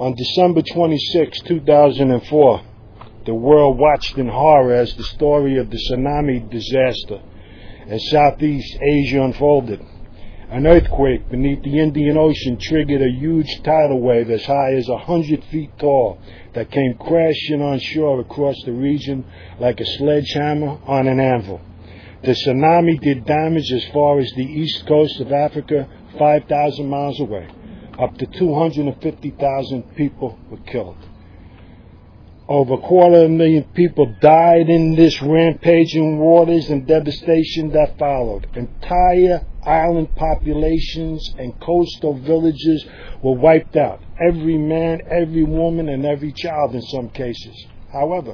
On December 26, 2004, the world watched in horror as the story of the tsunami disaster in Southeast Asia unfolded. An earthquake beneath the Indian Ocean triggered a huge tidal wave as high as 100 feet tall that came crashing on shore across the region like a sledgehammer on an anvil. The tsunami did damage as far as the east coast of Africa, 5,000 miles away. Up to 250,000 people were killed. Over 250,000 people died in this rampaging waters and devastation that followed. Entire island populations and coastal villages were wiped out. Every man, every woman, and every child in some cases. However,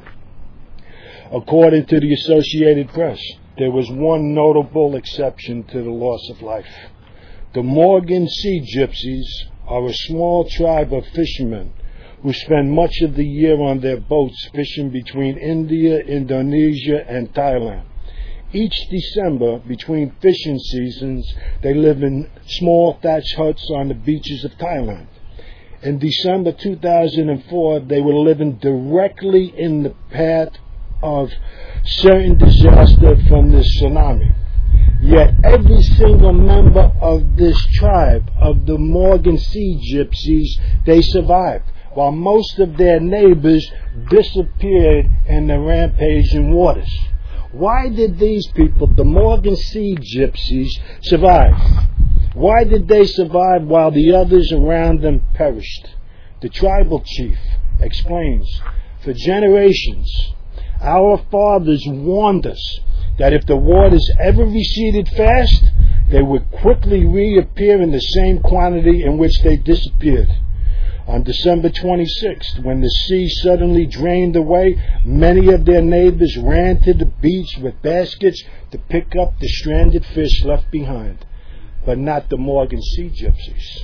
according to the Associated Press, there was one notable exception to the loss of life. The Morgan Sea Gypsies are a small tribe of fishermen who spend much of the year on their boats fishing between India, Indonesia, and Thailand. Each December, between fishing seasons, they live in small thatched huts on the beaches of Thailand. In December 2004, they were living directly in the path of certain disaster from this tsunami. Yet every single member of this tribe, of the Morgan Sea Gypsies, they survived, while most of their neighbors disappeared in the rampaging waters. Why did these people, the Morgan Sea Gypsies, survive? Why did they survive while the others around them perished? The tribal chief explains, for generations, our fathers warned us that if the waters ever receded fast, they would quickly reappear in the same quantity in which they disappeared. On December 26th, when the sea suddenly drained away, many of their neighbors ran to the beach with baskets to pick up the stranded fish left behind, but not the Morgan Sea Gypsies.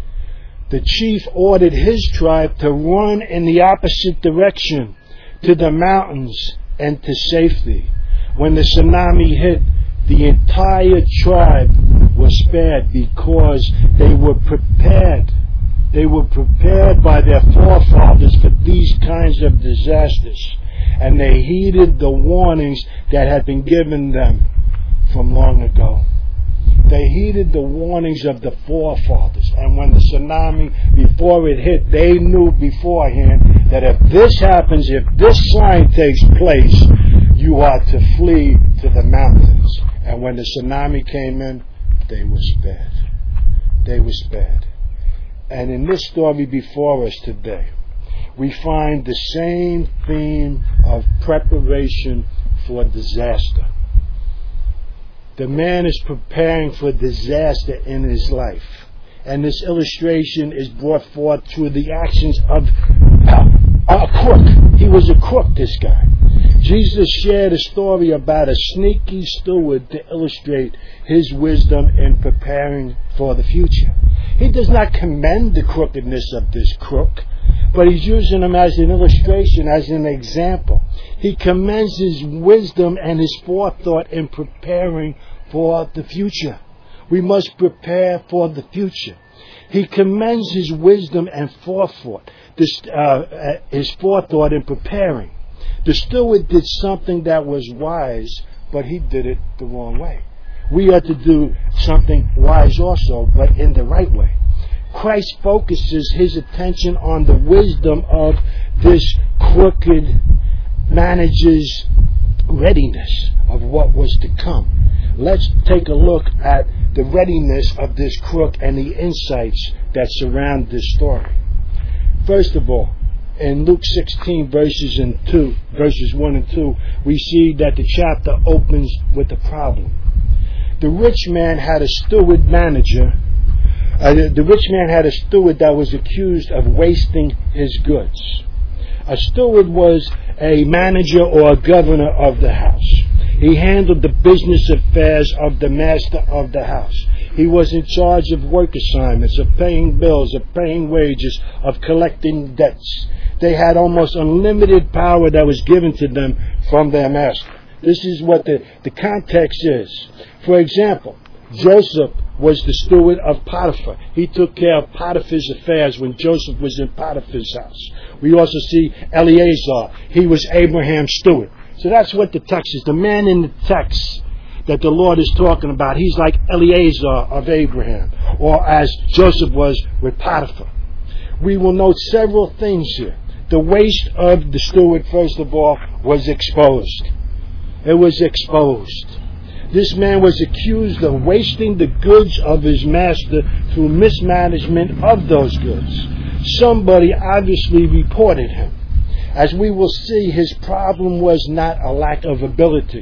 The chief ordered his tribe to run in the opposite direction, to the mountains and to safety. When the tsunami hit, the entire tribe was spared because they were prepared. They were prepared by their forefathers for these kinds of disasters, and they heeded the warnings that had been given them from long ago. They heeded the warnings of the forefathers, and when the tsunami, before it hit, they knew beforehand that if this happens, if this sign takes place, you are to flee to the mountains. And when the tsunami came in, they were spared. They were spared. And in this story before us today, we find the same theme of preparation for disaster. The man is preparing for disaster in his life. And this illustration is brought forth through the actions of a crook. He was a crook, this guy. Jesus shared a story about a sneaky steward to illustrate his wisdom in preparing for the future. He does not commend the crookedness of this crook, but he's using him as an illustration, as an example. He commends his wisdom and his forethought in preparing for the future. We must prepare for the future. He commends his wisdom and forethought, his forethought in preparing. The steward did something that was wise, but he did it the wrong way. We are to do something wise also, but in the right way. Christ focuses his attention on the wisdom of this crooked manager's readiness of what was to come. Let's take a look at the readiness of this crook and the insights that surround this story. First of all, in Luke 16 verses 1 and 2, we see that the chapter opens with a problem. The rich man had a steward manager. The rich man had a steward that was accused of wasting his goods. A steward was a manager or a governor of the house. He handled the business affairs of the master of the house. He was in charge of work assignments, of paying bills, of paying wages, of collecting debts. They had almost unlimited power that was given to them from their master. This is what the context is. For example, Joseph was the steward of Potiphar. He took care of Potiphar's affairs when Joseph was in Potiphar's house. We also see Eleazar. He was Abraham's steward. So that's what the text is. The man in the text that the Lord is talking about, he's like Eleazar of Abraham, or as Joseph was with Potiphar. We will note several things here. The waste of the steward, first of all, was exposed. It was exposed. This man was accused of wasting the goods of his master through mismanagement of those goods. Somebody obviously reported him. As we will see, his problem was not a lack of ability.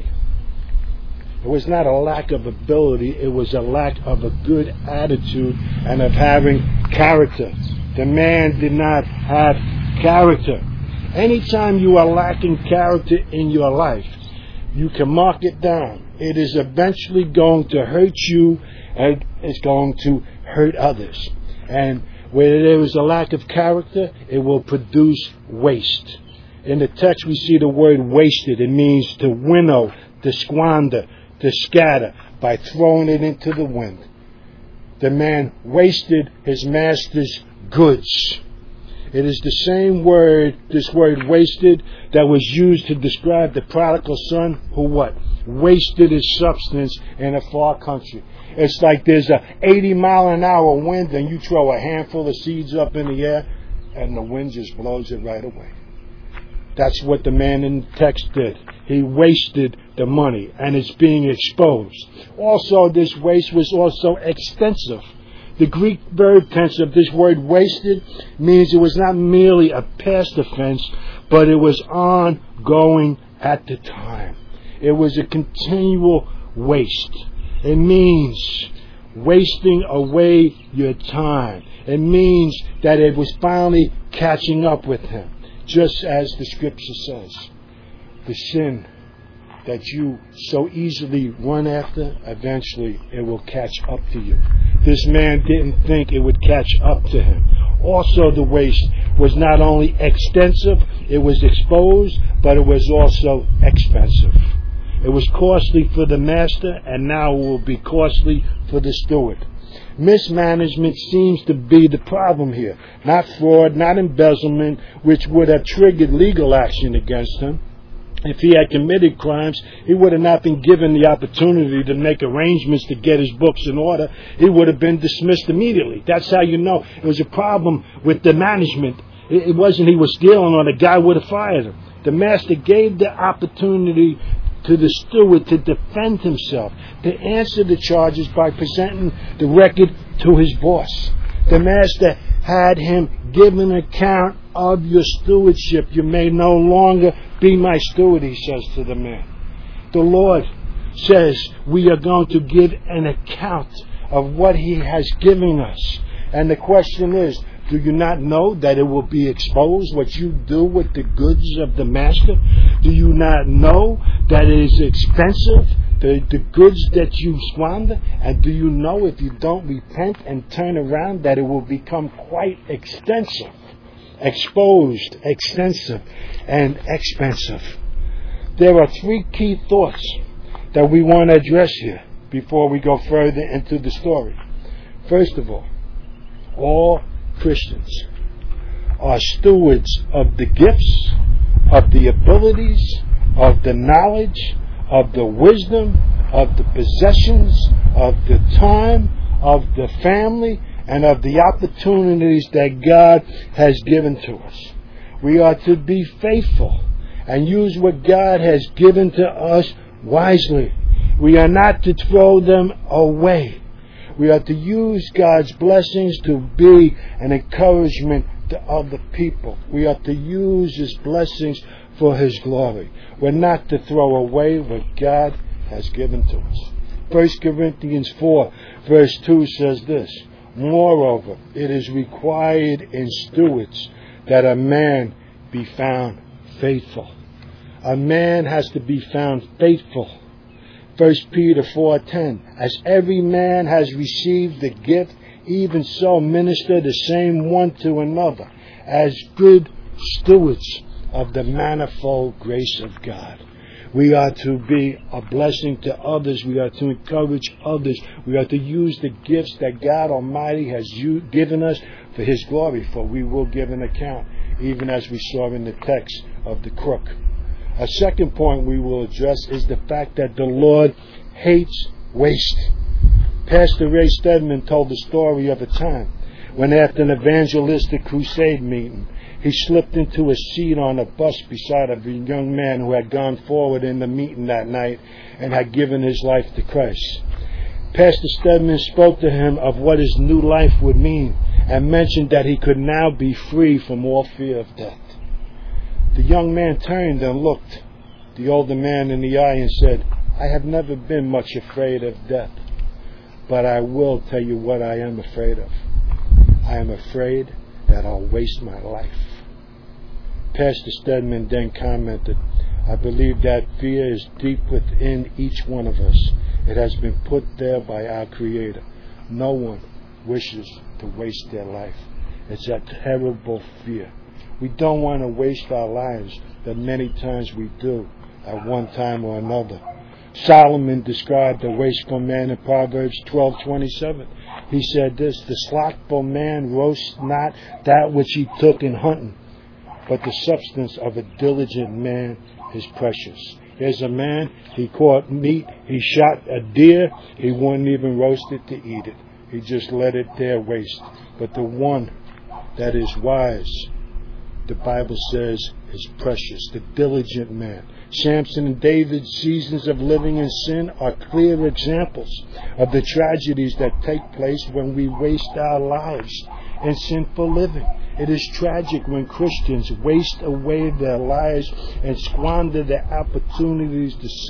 It was not a lack of ability, it was a lack of a good attitude and of having character. The man did not have character. Anytime you are lacking character in your life, you can mark it down. It is eventually going to hurt you and it's going to hurt others. And where there is a lack of character, it will produce waste. In the text we see the word wasted. It means to winnow, to squander, to scatter by throwing it into the wind. The man wasted his master's goods. It is the same word, this word wasted, that was used to describe the prodigal son who what? Wasted his substance in a far country. It's like there's a 80-mile-an-hour wind and you throw a handful of seeds up in the air and the wind just blows it right away. That's what the man in the text did. He wasted the money and it's being exposed. Also, this waste was also extensive. The Greek verb tense of this word wasted means it was not merely a past offense, but it was ongoing at the time. It was a continual waste. It means wasting away your time. It means that it was finally catching up with him. Just as the scripture says, the sin that you so easily run after, eventually it will catch up to you. This man didn't think it would catch up to him. Also, the waste was not only extensive, it was exposed, but it was also expensive. It was costly for the master, and now it will be costly for the steward. Mismanagement seems to be the problem here. Not fraud, not embezzlement, which would have triggered legal action against him. If he had committed crimes, he would have not been given the opportunity to make arrangements to get his books in order. He would have been dismissed immediately. That's how you know it was a problem with the management. It wasn't he was stealing or the guy would have fired him. The master gave the opportunity to the steward to defend himself, to answer the charges by presenting the record to his boss. The master had him give an account of your stewardship. You may no longer be my steward, he says to the man. The Lord says we are going to give an account of what he has given us. And the question is, do you not know that it will be exposed what you do with the goods of the master? Do you not know that it is expensive, the goods that you squander? And do you know if you don't repent and turn around that it will become quite extensive, exposed, extensive, and expensive? There are three key thoughts that we want to address here before we go further into the story. First of all Christians are stewards of the gifts, of the abilities, of the knowledge, of the wisdom, of the possessions, of the time, of the family, and of the opportunities that God has given to us. We are to be faithful and use what God has given to us wisely. We are not to throw them away. We are to use God's blessings to be an encouragement to other people. We are to use His blessings for His glory. We're not to throw away what God has given to us. 1 Corinthians 4 verse 2 says this: moreover, it is required in stewards that a man be found faithful. A man has to be found faithful. 1 Peter 4:10, as every man has received the gift, even so minister the same one to another, as good stewards of the manifold grace of God. We are to be a blessing to others. We are to encourage others. We are to use the gifts that God Almighty has given us for His glory, for we will give an account, even as we saw in the text of the crook. A second point we will address is the fact that the Lord hates waste. Pastor Ray Stedman told the story of a time when, after an evangelistic crusade meeting, he slipped into a seat on a bus beside a young man who had gone forward in the meeting that night and had given his life to Christ. Pastor Stedman spoke to him of what his new life would mean and mentioned that he could now be free from all fear of death. The young man turned and looked the older man in the eye and said, "I have never been much afraid of death, but I will tell you what I am afraid of. I am afraid that I'll waste my life." Pastor Stedman then commented, "I believe that fear is deep within each one of us. It has been put there by our Creator. No one wishes to waste their life. It's a terrible fear. We don't want to waste our lives, but many times we do at one time or another." Solomon described a wasteful man in Proverbs 12:27. He said this, "The slothful man roasts not that which he took in hunting, but the substance of a diligent man is precious." There's a man, he caught meat, he shot a deer, he wouldn't even roast it to eat it. He just let it there waste. But the one that is wise, the Bible says, is precious, the diligent man. Samson and David's seasons of living in sin are clear examples of the tragedies that take place when we waste our lives in sinful living. It is tragic when Christians waste away their lives and squander their opportunities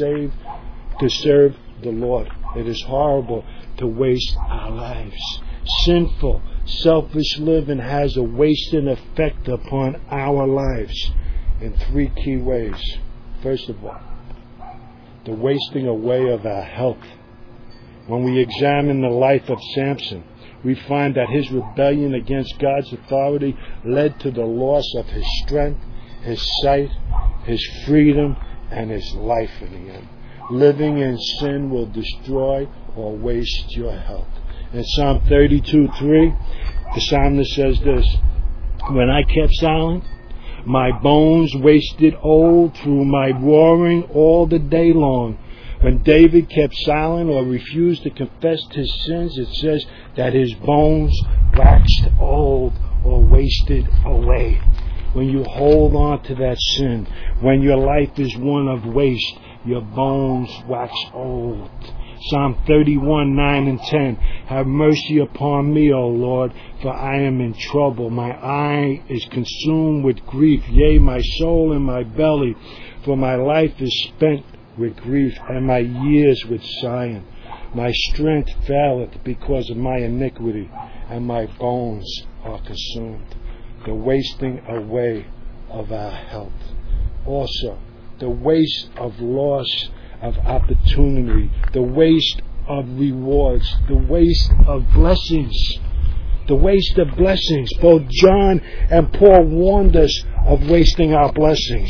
to serve the Lord. It is horrible to waste our lives. Sinful, selfish living has a wasting effect upon our lives in three key ways. First of all, the wasting away of our health. When we examine the life of Samson, we find that his rebellion against God's authority led to the loss of his strength, his sight, his freedom, and his life in the end. Living in sin will destroy or waste your health. In Psalm 32:3, the psalmist says this, "When I kept silent, my bones wasted old through my roaring all the day long." When David kept silent or refused to confess his sins, it says that his bones waxed old or wasted away. When you hold on to that sin, when your life is one of waste, your bones wax old. Psalm 31:9 and 10. "Have mercy upon me, O Lord, for I am in trouble. My eye is consumed with grief, yea, my soul in my belly. For my life is spent with grief, and my years with sighing. My strength faileth because of my iniquity, and my bones are consumed." The wasting away of our health. Also, the waste of loss of opportunity, the waste of rewards, the waste of blessings. The waste of blessings. Both John and Paul warned us of wasting our blessings.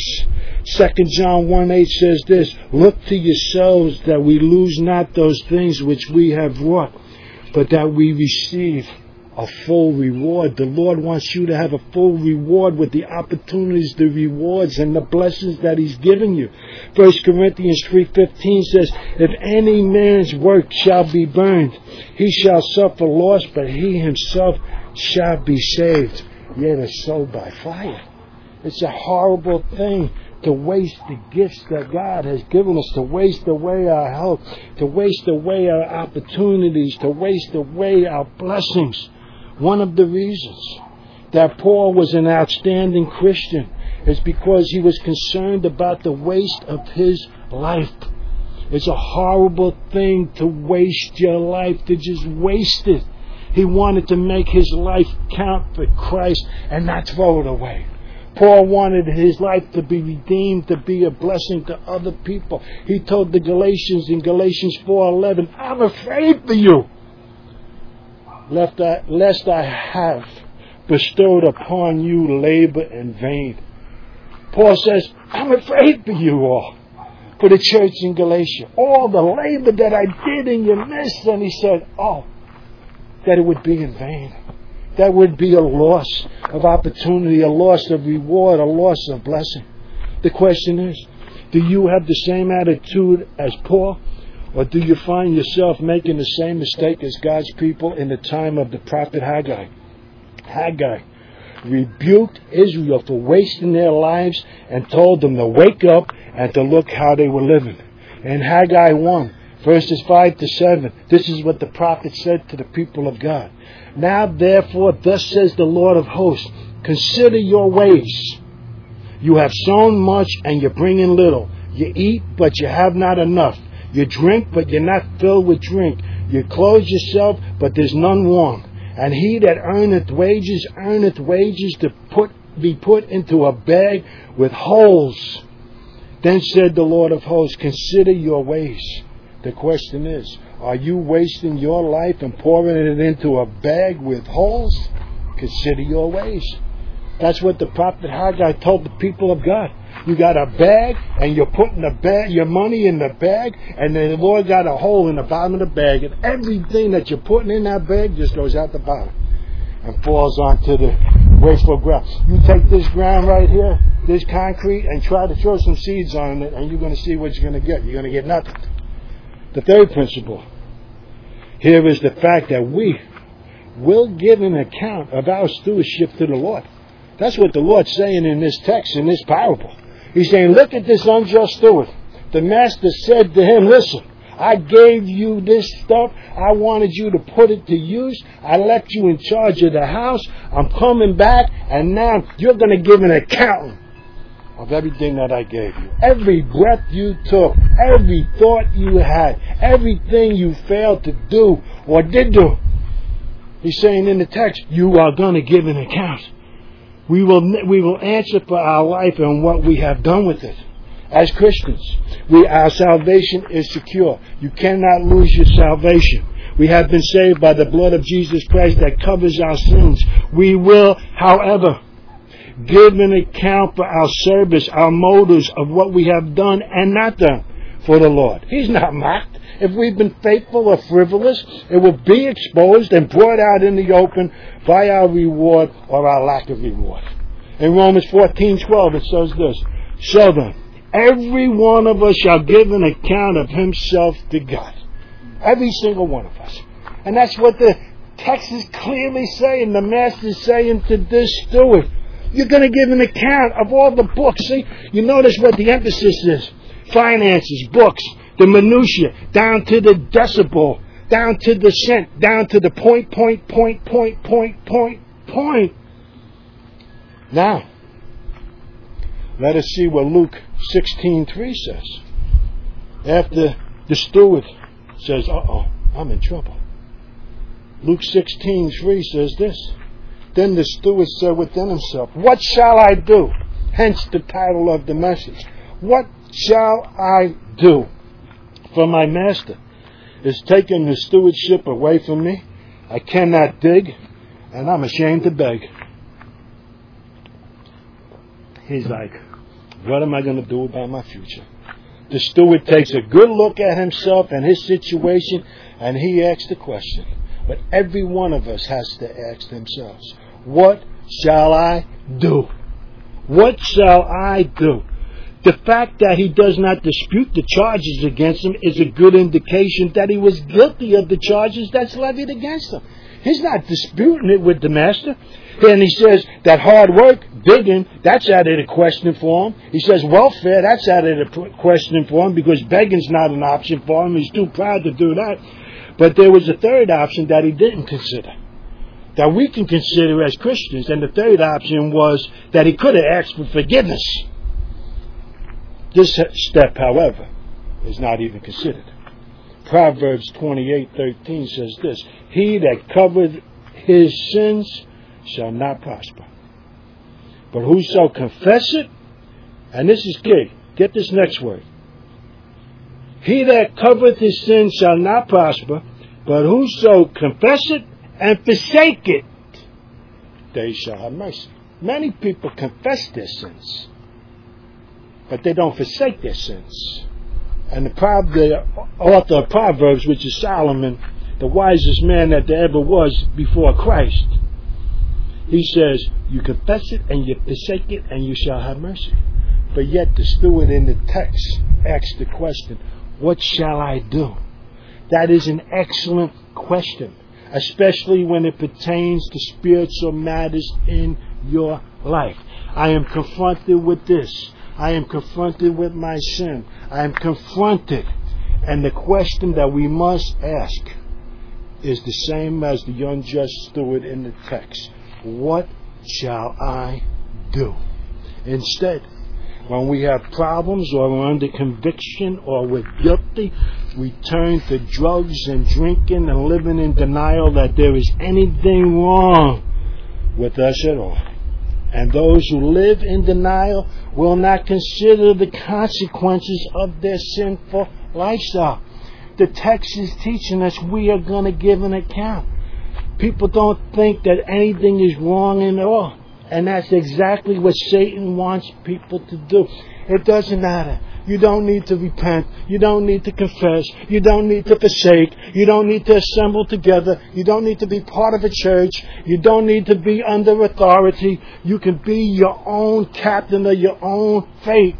2 John 1:8 says this, "Look to yourselves that we lose not those things which we have wrought, but that we receive a full reward." The Lord wants you to have a full reward with the opportunities, the rewards, and the blessings that He's given you. 1 Corinthians 3:15 says, "If any man's work shall be burned, he shall suffer loss, but he himself shall be saved, yet as so by fire." It's a horrible thing to waste the gifts that God has given us, to waste away our health, to waste away our opportunities, to waste away our blessings. One of the reasons that Paul was an outstanding Christian is because he was concerned about the waste of his life. It's a horrible thing to waste your life, to just waste it. He wanted to make his life count for Christ and not throw it away. Paul wanted his life to be redeemed, to be a blessing to other people. He told the Galatians in Galatians 4:11, "I'm afraid for you, lest I have bestowed upon you labor in vain." Paul says, "I'm afraid for you all. for the church in Galatia. All the labor that I did in your midst. And he said, that it would be in vain. That would be a loss of opportunity, a loss of reward, a loss of blessing. The question is, do you have the same attitude as Paul? Or do you find yourself making the same mistake as God's people in the time of the prophet Haggai? Haggai rebuked Israel for wasting their lives and told them to wake up and to look how they were living. In Haggai 1, verses 5 to 7, this is what the prophet said to the people of God. Now therefore, thus says the Lord of hosts, consider your ways. You have sown much and you bring in little. You eat, but you have not enough. You drink, but you're not filled with drink. You clothe yourself, but there's none warm. And he that earneth wages to be put into a bag with holes. Then said the Lord of hosts, consider your ways. The question is, are you wasting your life and pouring it into a bag with holes? Consider your ways. That's what the prophet Haggai told the people of God. You got a bag, and you're putting your money in the bag, and then the Lord got a hole in the bottom of the bag, and everything that you're putting in that bag just goes out the bottom and falls onto the wasteful ground. You take this ground right here, this concrete, and try to throw some seeds on it, and you're going to see what you're going to get. You're going to get nothing. The third principle here is the fact that we will give an account of our stewardship to the Lord. That's what the Lord's saying in this text, in this parable. He's saying, look at this unjust steward. The master said to him, listen, I gave you this stuff. I wanted you to put it to use. I left you in charge of the house. I'm coming back, and now you're going to give an account of everything that I gave you. Every breath you took, every thought you had, everything you failed to do or did do. He's saying in the text, you are going to give an account. We will answer for our life and what we have done with it. As Christians, our salvation is secure. You cannot lose your salvation. We have been saved by the blood of Jesus Christ that covers our sins. We will, however, give an account for our service, our motives of what we have done and not done for the Lord. He's not mocked. If we've been faithful or frivolous, it will be exposed and brought out in the open by our reward or our lack of reward. In Romans 14:12 it says this, so then, every one of us shall give an account of himself to God. Every single one of us. And that's what the text is clearly saying. The master is saying to this steward, you're going to give an account of all the books. See, you notice what the emphasis is. Finances, books, the minutiae, down to the decibel, down to the cent, down to the point. Now, let us see what Luke 16:3 says. After the steward says, I'm in trouble. Luke 16:3 says this. Then the steward said within himself, what shall I do? Hence the title of the message. What shall I do? For my master is taking the stewardship away from me. I cannot dig, and I'm ashamed to beg. He's like, what am I going to do about my future? The steward takes a good look at himself and his situation, and he asks the question. But every one of us has to ask themselves, what shall I do? What shall I do? The fact that he does not dispute the charges against him is a good indication that he was guilty of the charges that's levied against him. He's not disputing it with the master. And he says that hard work, digging, that's out of the question for him. He says welfare, that's out of the question for him because begging's not an option for him. He's too proud to do that. But there was a third option that he didn't consider, that we can consider as Christians. And the third option was that he could have asked for forgiveness. This step, however, is not even considered. Proverbs 28:13 says this, he that covereth his sins shall not prosper. But whoso confess it, and this is key, get this next word. He that covereth his sins shall not prosper, but whoso confess it and forsake it, they shall have mercy. Many people confess their sins, but they don't forsake their sins. And the author of Proverbs, which is Solomon, the wisest man that there ever was before Christ, he says, you confess it and you forsake it and you shall have mercy. But yet the steward in the text asks the question, what shall I do? That is an excellent question, especially when it pertains to spiritual matters in your life. I am confronted with this. I am confronted with my sin. I am confronted. And the question that we must ask is the same as the unjust steward in the text. What shall I do? Instead, when we have problems or we're under conviction or we're guilty, we turn to drugs and drinking and living in denial that there is anything wrong with us at all. And those who live in denial will not consider the consequences of their sinful lifestyle. The text is teaching us we are going to give an account. People don't think that anything is wrong at all. And that's exactly what Satan wants people to do. It doesn't matter. You don't need to repent. You don't need to confess. You don't need to forsake. You don't need to assemble together. You don't need to be part of a church. You don't need to be under authority. You can be your own captain of your own fate.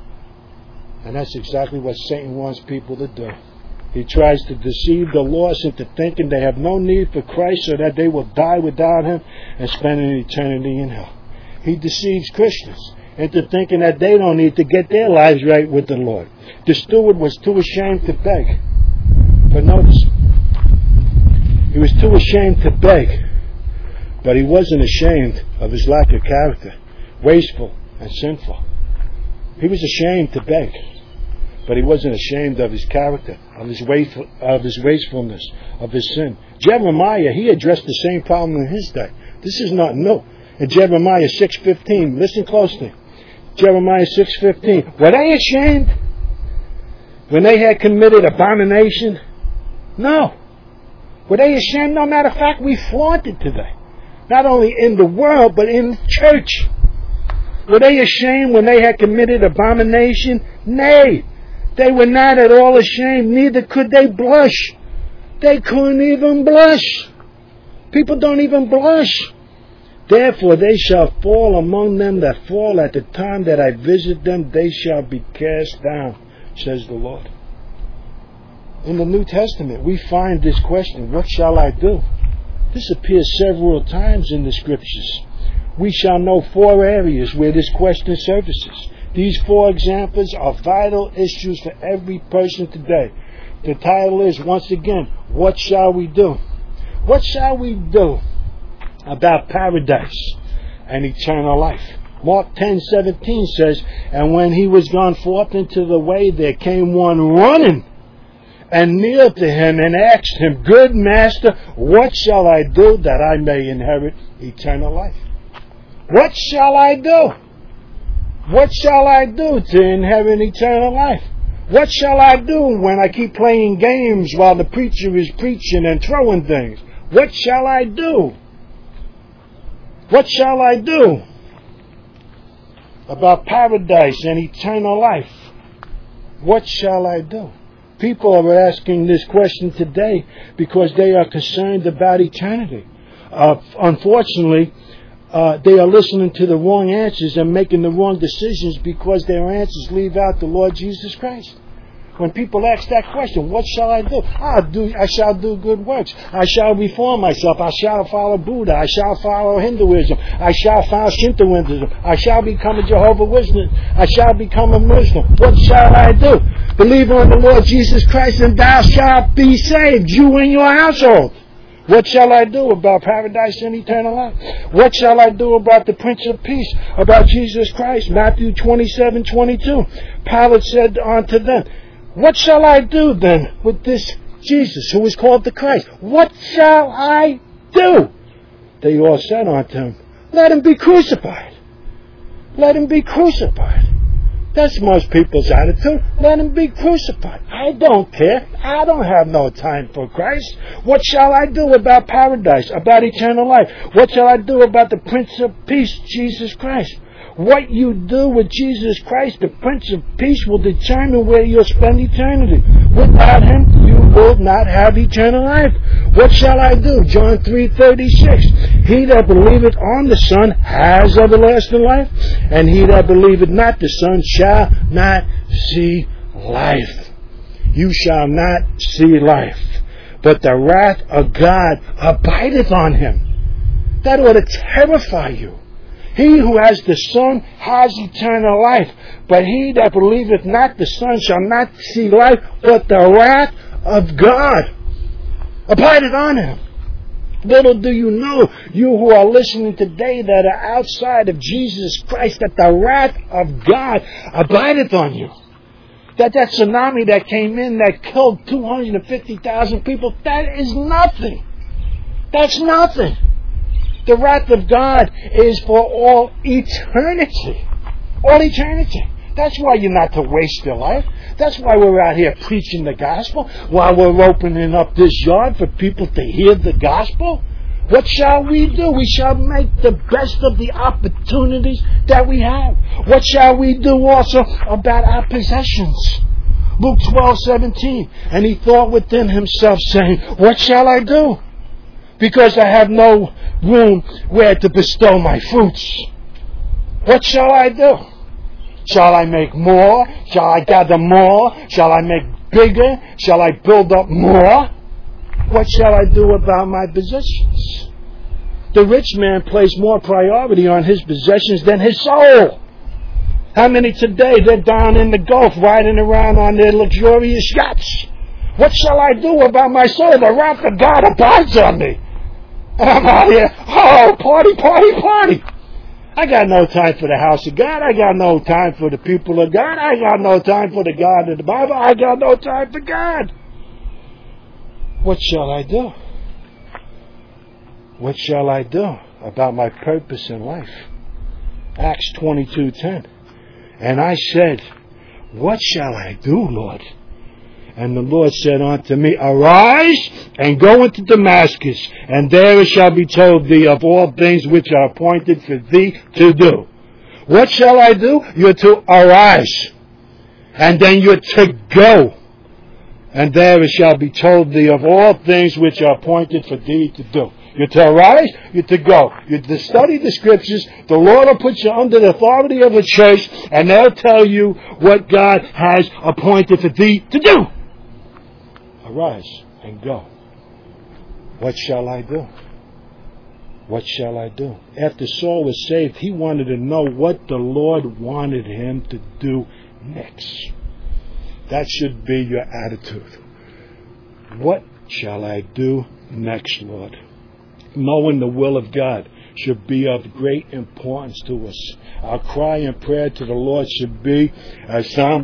And that's exactly what Satan wants people to do. He tries to deceive the lost into thinking they have no need for Christ so that they will die without Him and spend an eternity in hell. He deceives Christians into thinking that they don't need to get their lives right with the Lord. The steward was too ashamed to beg. But notice, he was too ashamed to beg, but he wasn't ashamed of his lack of character, wasteful and sinful. He was ashamed to beg, but he wasn't ashamed of his character, of his wastefulness, of his sin. Jeremiah, he addressed the same problem in his day. This is not new. In Jeremiah 6:15, listen closely. Jeremiah 6:15. Were they ashamed when they had committed abomination? No. Were they ashamed? No, matter of fact, we flaunt it today. Not only in the world, but in the church. Were they ashamed when they had committed abomination? Nay. They were not at all ashamed, neither could they blush. They couldn't even blush. People don't even blush. Therefore they shall fall among them that fall at the time that I visit them, they shall be cast down, says the Lord. In the New Testament, we find this question, what shall I do? This appears several times in the Scriptures. We shall know 4 areas where this question surfaces. These 4 examples are vital issues for every person today. The title is, once again, what shall we do? What shall we do about paradise and eternal life? Mark 10:17 says, and when he was gone forth into the way, there came one running and kneeled to him and asked him, good master, what shall I do that I may inherit eternal life? What shall I do? What shall I do to inherit eternal life? What shall I do when I keep playing games while the preacher is preaching and throwing things? What shall I do? What shall I do about paradise and eternal life? What shall I do? People are asking this question today because they are concerned about eternity. Unfortunately, they are listening to the wrong answers and making the wrong decisions because their answers leave out the Lord Jesus Christ. When people ask that question, what shall I do? I shall do good works. I shall reform myself. I shall follow Buddha. I shall follow Hinduism. I shall follow Shintoism. I shall become a Jehovah's Witness. I shall become a Muslim. What shall I do? Believe on the Lord Jesus Christ and thou shalt be saved, you and your household. What shall I do about paradise and eternal life? What shall I do about the Prince of Peace, about Jesus Christ? Matthew 27:22. Pilate said unto them, what shall I do then with this Jesus who is called the Christ? What shall I do? They all said unto him, let him be crucified. Let him be crucified. That's most people's attitude. Let him be crucified. I don't care. I don't have no time for Christ. What shall I do about paradise, about eternal life? What shall I do about the Prince of Peace, Jesus Christ? What you do with Jesus Christ, the Prince of Peace, will determine where you'll spend eternity. Without Him, you will not have eternal life. What shall I do? John 3:36. He that believeth on the Son has everlasting life, and he that believeth not the Son shall not see life. You shall not see life, but the wrath of God abideth on him. That ought to terrify you. He who has the Son has eternal life, but he that believeth not the Son shall not see life, but the wrath of God abideth on him. Little do you know, you who are listening today that are outside of Jesus Christ, that the wrath of God abideth on you. That tsunami that came in that killed 250,000 people, that is nothing. That's nothing. The wrath of God is for all eternity. All eternity. That's why you're not to waste your life. That's why we're out here preaching the gospel, while we're opening up this yard for people to hear the gospel. What shall we do? We shall make the best of the opportunities that we have. What shall we do also about our possessions? Luke 12:17. And he thought within himself, saying, what shall I do? Because I have no room where to bestow my fruits. What shall I do? Shall I make more? Shall I gather more? Shall I make bigger? Shall I build up more? What shall I do about my possessions? The rich man placed more priority on his possessions than his soul. How many today, they're down in the Gulf riding around on their luxurious yachts? What shall I do about my soul? The wrath of God abides on me. And I'm out here, party, party, party. I got no time for the house of God. I got no time for the people of God. I got no time for the God of the Bible. I got no time for God. What shall I do? What shall I do about my purpose in life? Acts 22:10. And I said, what shall I do, Lord? And the Lord said unto me, arise and go into Damascus, and there it shall be told thee of all things which are appointed for thee to do. What shall I do? You're to arise. And then you're to go. And there it shall be told thee of all things which are appointed for thee to do. You're to arise, you're to go. You're to study the Scriptures. The Lord will put you under the authority of a church, and they'll tell you what God has appointed for thee to do. Arise and go. What shall I do? What shall I do? After Saul was saved, he wanted to know what the Lord wanted him to do next. That should be your attitude. What shall I do next, Lord? Knowing the will of God should be of great importance to us. Our cry and prayer to the Lord should be, as Psalm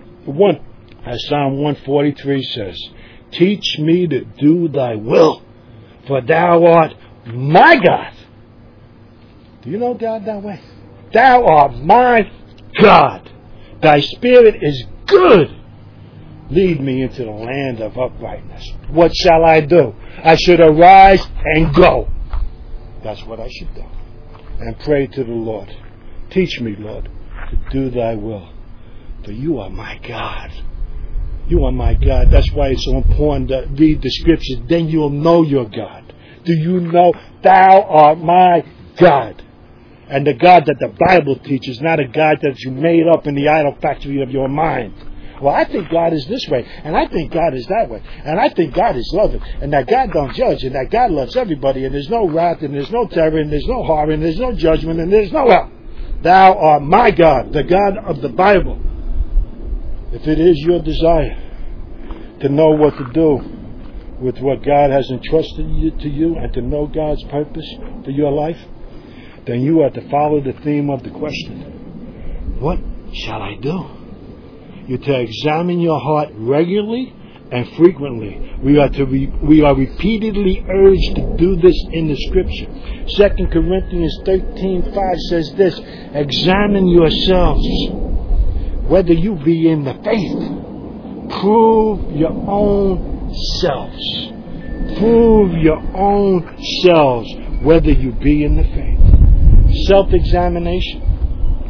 143 says, teach me to do thy will, for thou art my God. Do you know God that way? Thou art my God. Thy spirit is good. Lead me into the land of uprightness. What shall I do? I should arise and go. That's what I should do. And pray to the Lord. Teach me, Lord, to do thy will. For you are my God. You are my God. That's why it's so important to read the Scriptures. Then you'll know your God. Do you know thou art my God? And the God that the Bible teaches, not a God that you made up in the idol factory of your mind. Well, I think God is this way, and I think God is that way, and I think God is loving, and that God don't judge, and that God loves everybody, and there's no wrath, and there's no terror, and there's no horror, and there's no judgment, and there's no hell. Thou art my God, the God of the Bible. If it is your desire to know what to do with what God has entrusted to you, and to know God's purpose for your life, then you are to follow the theme of the question. What shall I do? You're to examine your heart regularly and frequently. We are repeatedly urged to do this in the Scripture. 2 Corinthians 13:5 says this, examine yourselves whether you be in the faith. Prove your own selves. Prove your own selves whether you be in the faith. Self-examination.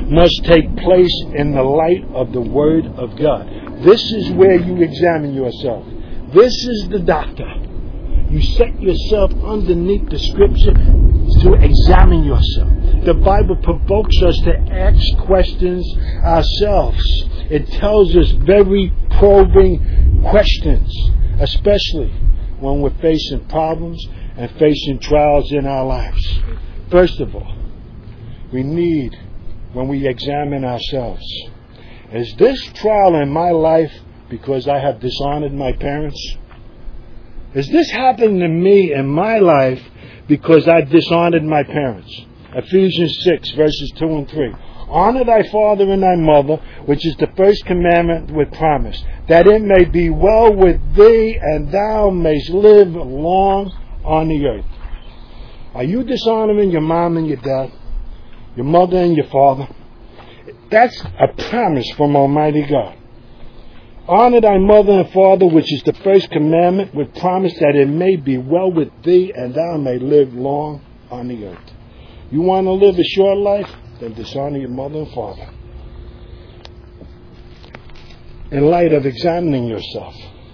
must take place in the light of the Word of God. This is where you examine yourself. This is the doctor. You set yourself underneath the Scripture to examine yourself. The Bible provokes us to ask questions ourselves. It tells us very probing questions, especially when we're facing problems and facing trials in our lives. First of all, we need, when we examine ourselves, is this trial in my life because I have dishonored my parents? Is this happening to me in my life because I dishonored my parents? Ephesians 6, verses 2 and 3. Honor thy father and thy mother, which is the first commandment with promise, that it may be well with thee and thou mayst live long on the earth. Are you dishonoring your mom and your dad, your mother and your father? That's a promise from Almighty God. Honor thy mother and father, which is the first commandment, with promise that it may be well with thee and thou may live long on the earth. You want to live a short life? Then dishonor your mother and father. In light of examining yourself,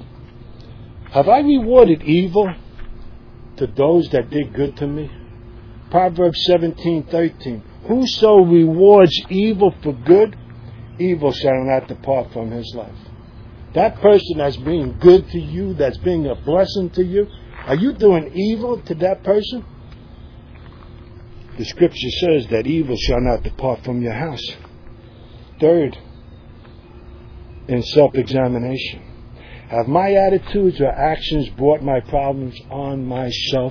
have I rewarded evil to those that did good to me? Proverbs 17:13. Whoso rewards evil for good, evil shall not depart from his life. That person that's being good to you, that's being a blessing to you, are you doing evil to that person? The Scripture says that evil shall not depart from your house. Third, in self-examination, have my attitudes or actions brought my problems on myself?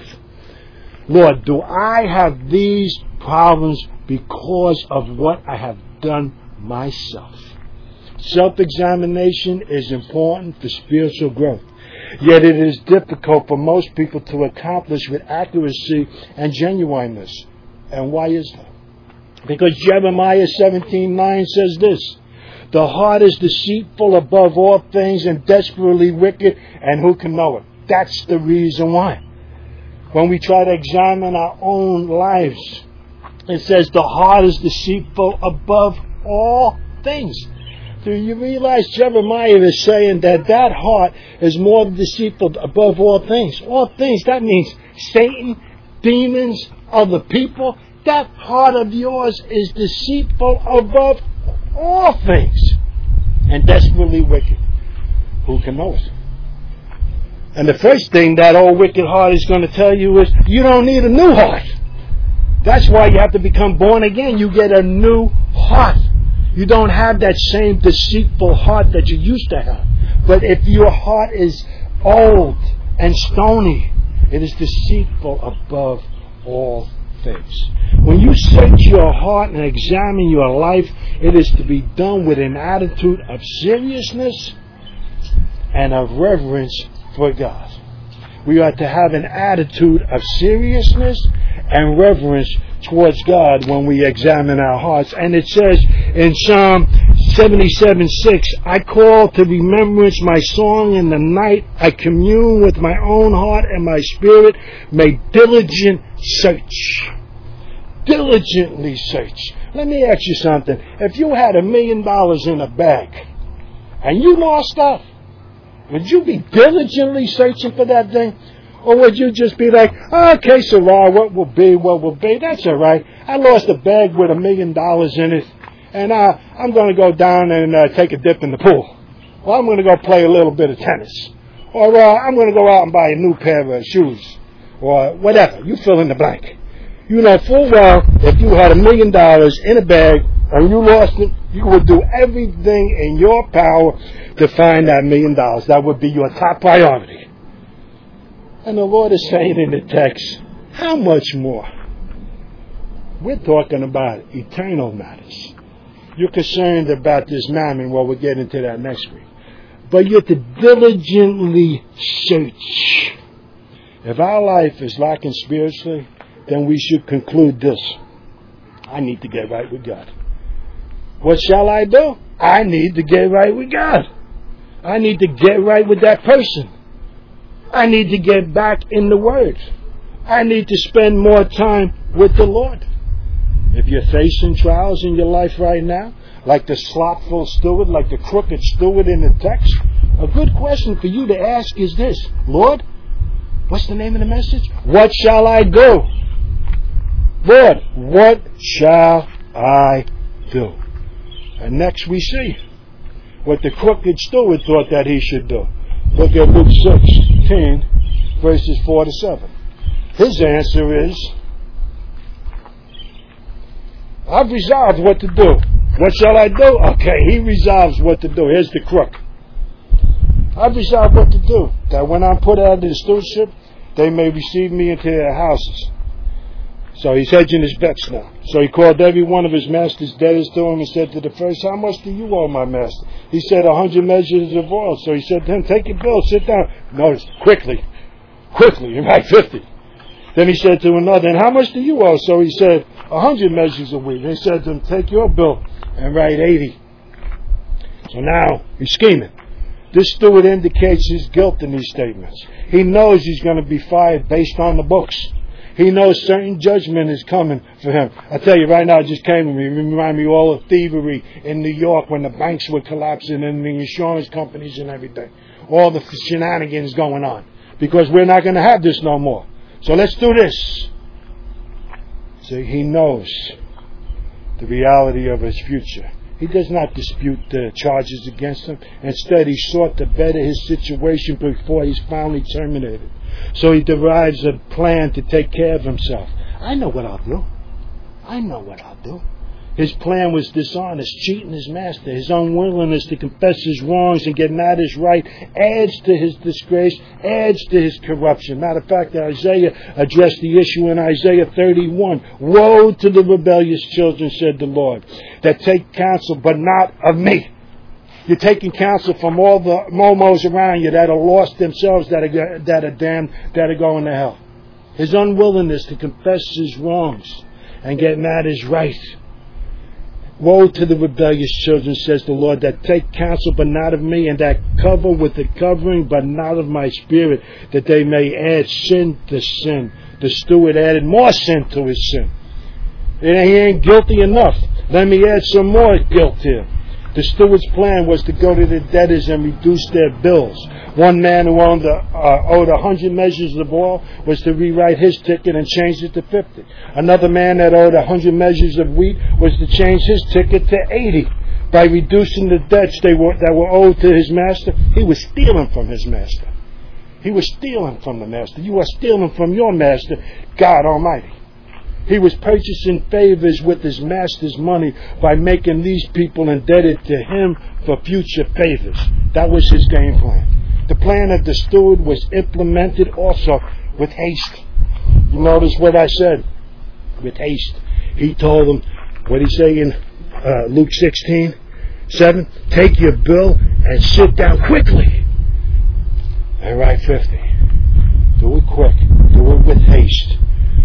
Lord, do I have these problems because of what I have done myself? Self-examination is important for spiritual growth. Yet it is difficult for most people to accomplish with accuracy and genuineness. And why is that? Because Jeremiah 17:9 says this: the heart is deceitful above all things and desperately wicked, and who can know it? That's the reason why. When we try to examine our own lives, it says the heart is deceitful above all things. Do you realize Jeremiah is saying that heart is more deceitful above all things? All things, that means Satan, demons, other people. That heart of yours is deceitful above all things and desperately wicked. Who can know it? And the first thing that old wicked heart is going to tell you is you don't need a new heart. That's why you have to become born again. You get a new heart. You don't have that same deceitful heart that you used to have. But if your heart is old and stony, it is deceitful above all things. When you search your heart and examine your life, it is to be done with an attitude of seriousness and of reverence for God. We are to have an attitude of seriousness and reverence towards God when we examine our hearts. And it says in Psalm 77:6, I call to remembrance my song in the night. I commune with my own heart, and my spirit may diligent search. Diligently search. Let me ask you something. If you had $1 million in a bag and you lost that, would you be diligently searching for that thing? Or would you just be like, okay, Sarah, what will be, that's all right. I lost a bag with $1 million in it, and I'm going to go down and take a dip in the pool. Or I'm going to go play a little bit of tennis. Or I'm going to go out and buy a new pair of shoes. Or whatever. You fill in the blank. You know full well if you had $1 million in a bag and you lost it, you would do everything in your power to find that $1 million. That would be your top priority. And the Lord is saying in the text, how much more? We're talking about eternal matters. You're concerned about this mammon. Well, we'll get into that next week. But you're to diligently search. If our life is lacking spiritually, then we should conclude this: I need to get right with God. What shall I do? I need to get right with God. I need to get right with that person. I need to get back in the Word. I need to spend more time with the Lord. If you're facing trials in your life right now, like the slothful steward, like the crooked steward in the text, a good question for you to ask is this: Lord, what's the name of the message? What shall I do? Lord, what shall I do? And next we see what the crooked steward thought that he should do. Look at Luke 16, verses 4 to 7. His answer is, I've resolved what to do. What shall I do? Okay, he resolves what to do. Here's the crook. I've resolved what to do, that when I'm put out of the stewardship, they may receive me into their houses. So he's hedging his bets now. So he called every one of his master's debtors to him and said to the first, how much do you owe my master? He said, 100 measures of oil. So he said to him, take your bill, sit down. Notice, quickly, you write 50. Then he said to another, and how much do you owe? So he said, 100 measures a week. He said to him, take your bill and write 80. So now he's scheming. This steward indicates his guilt in these statements. He knows he's going to be fired based on the books. He knows certain judgment is coming for him. I tell you right now, it just came to me. It reminded me of all the thievery in New York when the banks were collapsing and the insurance companies and everything. All the shenanigans going on. Because we're not going to have this no more. So let's do this. So he knows the reality of his future. He does not dispute the charges against him. Instead, he sought to better his situation before he's finally terminated. So he derives a plan to take care of himself. I know what I'll do. His plan was dishonest, cheating his master. His unwillingness to confess his wrongs and get matters right adds to his disgrace, adds to his corruption. Matter of fact, Isaiah addressed the issue in Isaiah 31. Woe to the rebellious children, said the Lord, that take counsel, but not of me. You're taking counsel from all the momos around you that are lost themselves, that are damned, that are going to hell. His unwillingness to confess his wrongs and get matters right. Woe to the rebellious children, says the Lord, that take counsel but not of me, and that cover with the covering but not of my spirit, that they may add sin to sin. The steward added more sin to his sin. He ain't guilty enough. Let me add some more guilt here. The steward's plan was to go to the debtors and reduce their bills. One man who owed 100 measures of oil was to rewrite his ticket and change it to 50. Another man that owed 100 measures of wheat was to change his ticket to 80. By reducing the debts that were owed to his master, he was stealing from his master. He was stealing from the master. You are stealing from your master, God Almighty. He was purchasing favors with his master's money by making these people indebted to him for future favors. That was his game plan. The plan of the steward was implemented also with haste. You notice what I said? With haste. He told them, what did he say in Luke 16:7? Take your bill and sit down quickly and write 50. Do it quick. Do it with haste.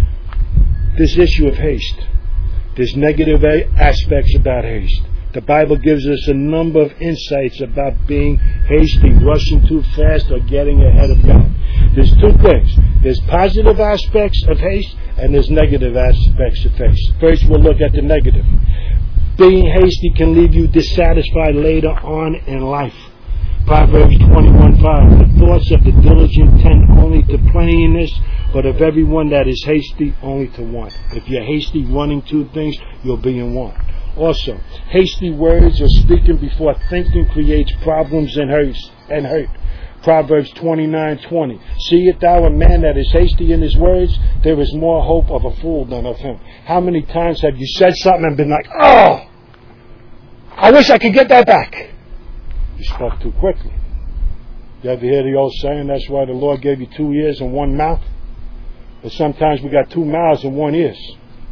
This issue of haste. There's negative aspects about haste. The Bible gives us a number of insights about being hasty, rushing too fast, or getting ahead of God. There's two things. There's positive aspects of haste, and there's negative aspects of haste. First, we'll look at the negative. Being hasty can leave you dissatisfied later on in life. Proverbs 21:5. The thoughts of the diligent tend only to plainness, but of everyone that is hasty, only to want. If you're hasty running two things, you'll be in want. Also, hasty words or speaking before thinking creates problems and hurt. Proverbs 29:20. Seest thou a man that is hasty in his words? There is more hope of a fool than of him. How many times have you said something and been like, oh, I wish I could get that back? You spoke too quickly. You ever hear the old saying, that's why the Lord gave you 2 ears and 1 mouth? But sometimes we got 2 mouths and 1 ear.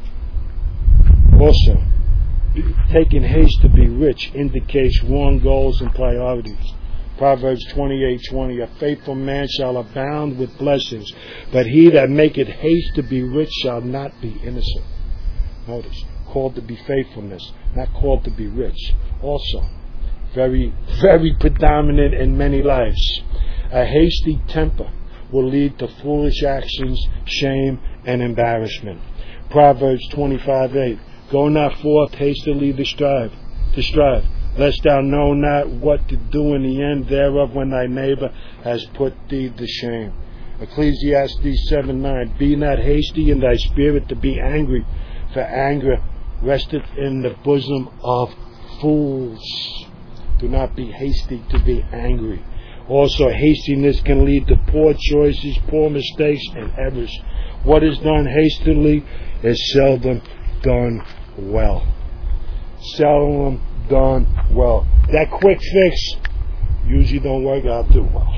Also, taking haste to be rich indicates wrong goals and priorities. Proverbs 28:20. A faithful man shall abound with blessings, but he that maketh haste to be rich shall not be innocent. Notice, called to be faithfulness, not called to be rich. Also, very, very predominant in many lives. A hasty temper will lead to foolish actions, shame, and embarrassment. Proverbs 25:8. Go not forth hastily to strive, lest thou know not what to do in the end thereof when thy neighbor has put thee to shame. Ecclesiastes 7:9. Be not hasty in thy spirit to be angry, for anger resteth in the bosom of fools. Do not be hasty to be angry. Also, hastiness can lead to poor choices, poor mistakes, and errors. What is done hastily is seldom done well. Seldom done well. That quick fix usually don't work out too well.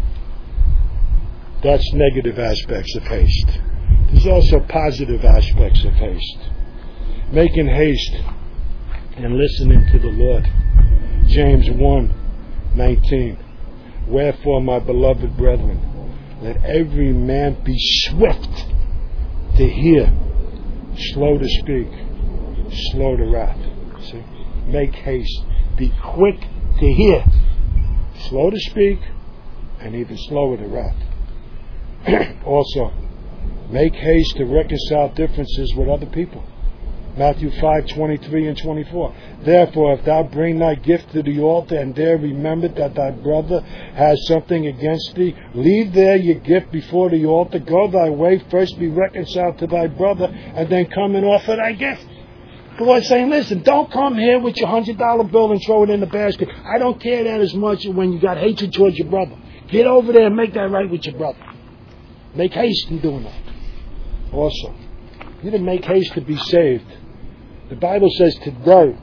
That's negative aspects of haste. There's also positive aspects of haste. Making haste and listening to the Lord. James 1:19. Wherefore, my beloved brethren, let every man be swift to hear, slow to speak, slow to wrath. See? Make haste. Be quick to hear, slow to speak, and even slower to wrath. Also, make haste to reconcile differences with other people. Matthew 5:23 and 24. Therefore, if thou bring thy gift to the altar, and there remember that thy brother has something against thee, leave there your gift before the altar, go thy way, first be reconciled to thy brother, and then come and offer thy gift. The Lord's saying, listen, don't come here with your $100 bill and throw it in the basket. I don't care that as much when you got hatred towards your brother. Get over there and make that right with your brother. Make haste in doing that. Also, you didn't make haste to be saved. The Bible says today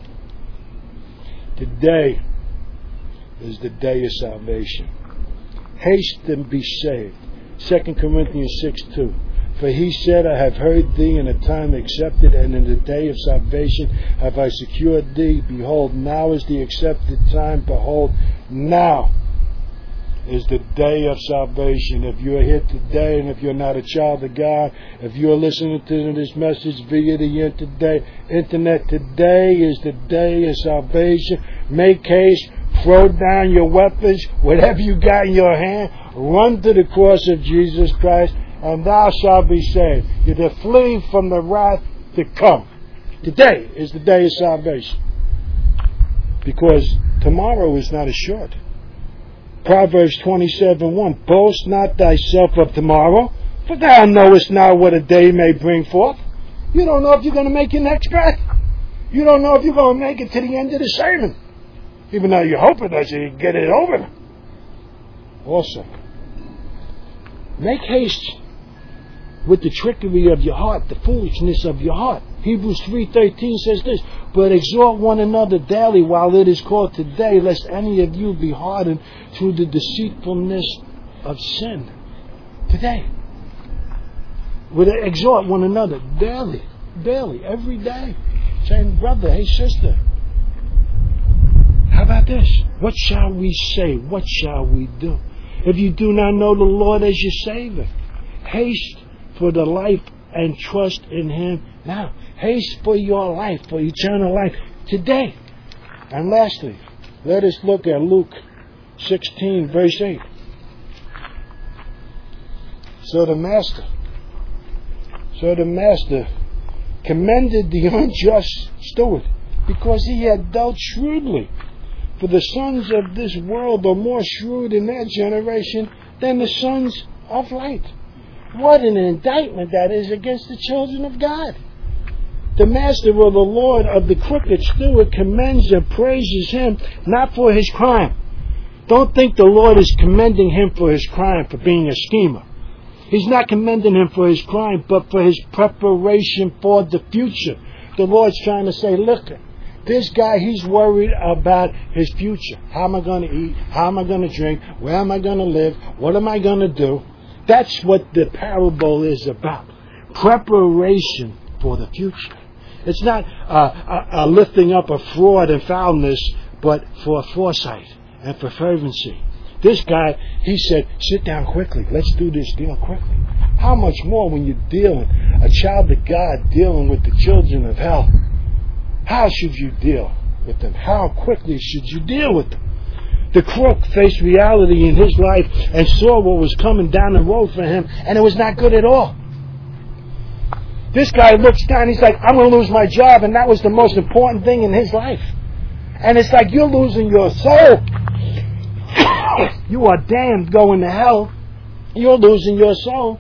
is the day of salvation. Haste and be saved. 2 Corinthians 6:2. For he said, I have heard thee in a time accepted, and in the day of salvation have I secured thee. Behold, now is the accepted time. Behold, now is the day of salvation. If you're here today, and if you're not a child of God, if you're listening to this message via the internet, today is the day of salvation. Make haste, throw down your weapons, whatever you got in your hand, run to the cross of Jesus Christ, and thou shalt be saved. You're to flee from the wrath to come. Today is the day of salvation. Because tomorrow is not assured. Proverbs 27:1. Boast not thyself of tomorrow, for thou knowest not what a day may bring forth. You don't know if you're going to make your next breath. You don't know if you're going to make it to the end of the sermon. Even though you're hoping that you can get it over. Also, make haste with the trickery of your heart, the foolishness of your heart. Hebrews 3:13 says this, but exhort one another daily while it is called today, lest any of you be hardened through the deceitfulness of sin. Today. We exhort one another daily, every day. Saying, brother, hey sister, how about this? What shall we say? What shall we do? If you do not know the Lord as your Savior, haste for the life and trust in Him now. Haste for your life, for eternal life today. And lastly, let us look at Luke 16, verse 8. So the master commended the unjust steward because he had dealt shrewdly. For the sons of this world are more shrewd in their generation than the sons of light. What an indictment that is against the children of God. The master or the Lord of the crooked steward commends and praises him not for his crime. Don't think the Lord is commending him for his crime, for being a schemer. He's not commending him for his crime, but for his preparation for the future. The Lord's trying to say, look, this guy, he's worried about his future. How am I going to eat? How am I going to drink? Where am I going to live? What am I going to do? That's what the parable is about. Preparation for the future. It's not a lifting up of fraud and foulness, but for foresight and for fervency. This guy, he said, sit down quickly. Let's do this deal quickly. How much more when you're dealing, a child of God dealing with the children of hell? How should you deal with them? How quickly should you deal with them? The crook faced reality in his life and saw what was coming down the road for him, and it was not good at all. This guy looks down, he's like, I'm going to lose my job, and that was the most important thing in his life. And it's like you're losing your soul. You are damned going to hell. You're losing your soul.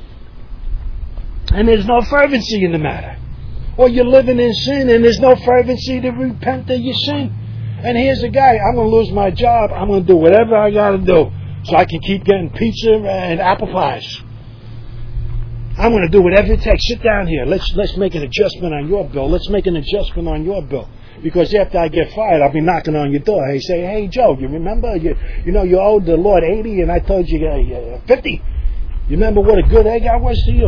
And there's no fervency in the matter. Or you're living in sin and there's no fervency to repent of your sin. And here's a guy, I'm going to lose my job. I'm going to do whatever I got to do so I can keep getting pizza and apple pies. I'm going to do whatever it takes. Sit down here. Let's make an adjustment on your bill. Let's make an adjustment on your bill. Because after I get fired, I'll be knocking on your door. Hey, say, hey, Joe, you remember? You owed the Lord 80 and I told you 50. You remember what a good egg I was to you?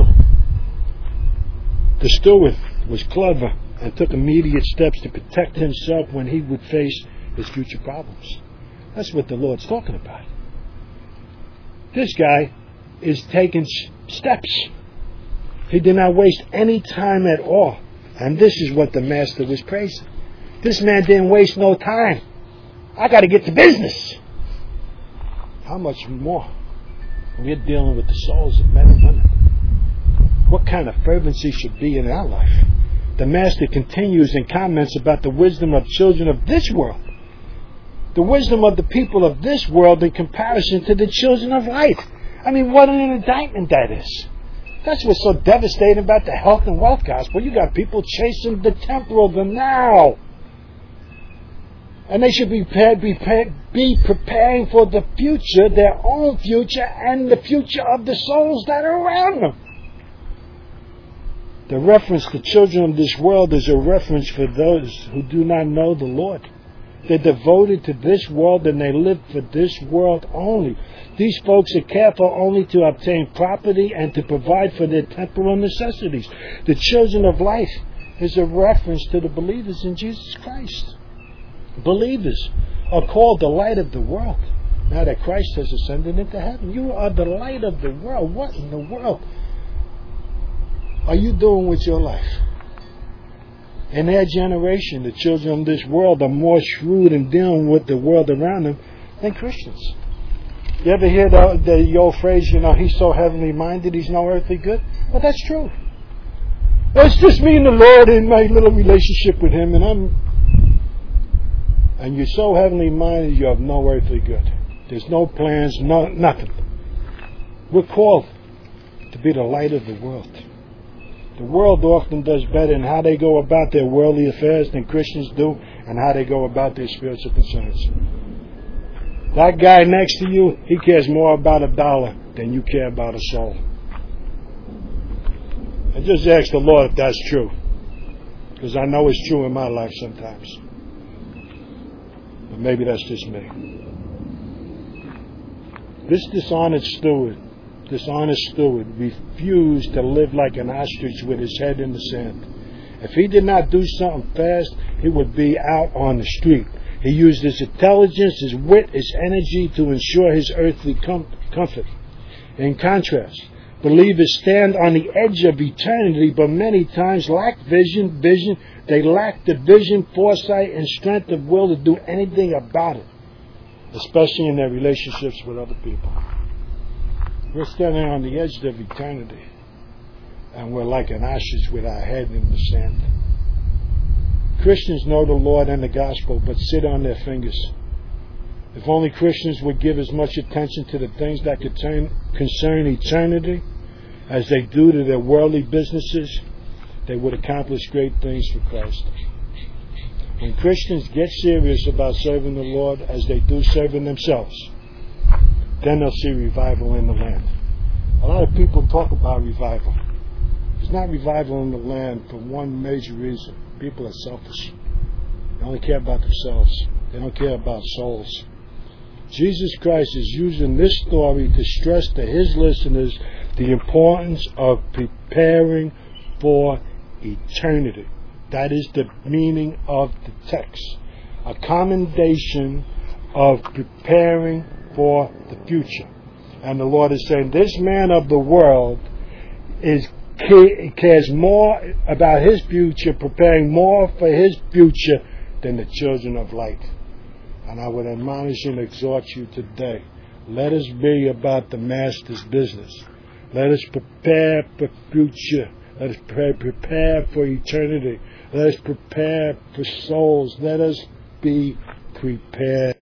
The steward was clever and took immediate steps to protect himself when he would face his future problems. That's what the Lord's talking about. This guy is taking steps. He did not waste any time at all. And this is what the Master was praising. This man didn't waste no time. I got to get to business. How much more? We're dealing with the souls of men and women. What kind of fervency should be in our life? The Master continues and comments about the wisdom of children of this world. The wisdom of the people of this world in comparison to the children of light. I mean, what an indictment that is. That's what's so devastating about the health and wealth gospel. You got people chasing the temporal, the now. And they should be preparing for the future, their own future, and the future of the souls that are around them. The reference to children of this world is a reference for those who do not know the Lord. They're devoted to this world and they live for this world only. These folks are careful only to obtain property and to provide for their temporal necessities. The children of light is a reference to the believers in Jesus Christ. Believers are called the light of the world. Now that Christ has ascended into heaven, you are the light of the world. What in the world are you doing with your life? In their generation, the children of this world are more shrewd in dealing with the world around them than Christians. You ever hear the old phrase, he's so heavenly minded, he's no earthly good? Well, that's true. Well, it's just me and the Lord in my little relationship with him, and you're so heavenly minded, you have no earthly good. There's no plans, nothing. We're called to be the light of the world. The world often does better in how they go about their worldly affairs than Christians do and how they go about their spiritual concerns. That guy next to you, he cares more about $1 than you care about a soul. I just ask the Lord if that's true, because I know it's true in my life sometimes. But maybe that's just me. This dishonest steward refused to live like an ostrich with his head in the sand. If he did not do something fast, he would be out on the street. He used his intelligence, his wit, his energy to ensure his earthly comfort. In contrast, believers stand on the edge of eternity, but many times lack vision. They lack the vision, foresight, and strength of will to do anything about it, especially in their relationships with other people. We're standing on the edge of eternity, and we're like an ostrich with our head in the sand. Christians know the Lord and the gospel, but sit on their fingers. If only Christians would give as much attention to the things that concern eternity as they do to their worldly businesses, they would accomplish great things for Christ. When Christians get serious about serving the Lord as they do serving themselves, then they'll see revival in the land. A lot of people talk about revival. There's not revival in the land for one major reason. People are selfish. They only care about themselves. They don't care about souls. Jesus Christ is using this story to stress to his listeners the importance of preparing for eternity. That is the meaning of the text. A commendation of preparing for the future. And the Lord is saying, this man of the world cares more about his future, preparing more for his future than the children of light. And I would admonish and exhort you today, let us be about the Master's business. Let us prepare for future Let us prepare for eternity. Let us prepare for souls. Let us be prepared.